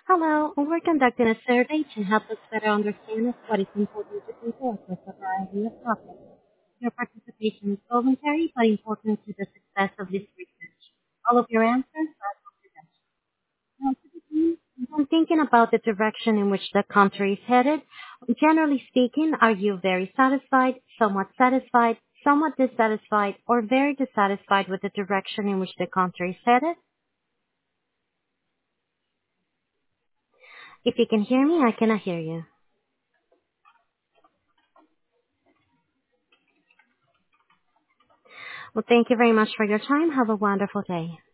Hello, we're conducting a survey to help us better understand what is important to people across a variety of topics. Your participation is voluntary but important to the success of this research. All of your answers are confidential. Now, to begin, when thinking about the direction in which the country is headed, generally speaking, are you very satisfied, somewhat dissatisfied, or very dissatisfied with the direction in which the country is headed? If you can hear me, I cannot hear you. Well, thank you very much for your time. Have a wonderful day.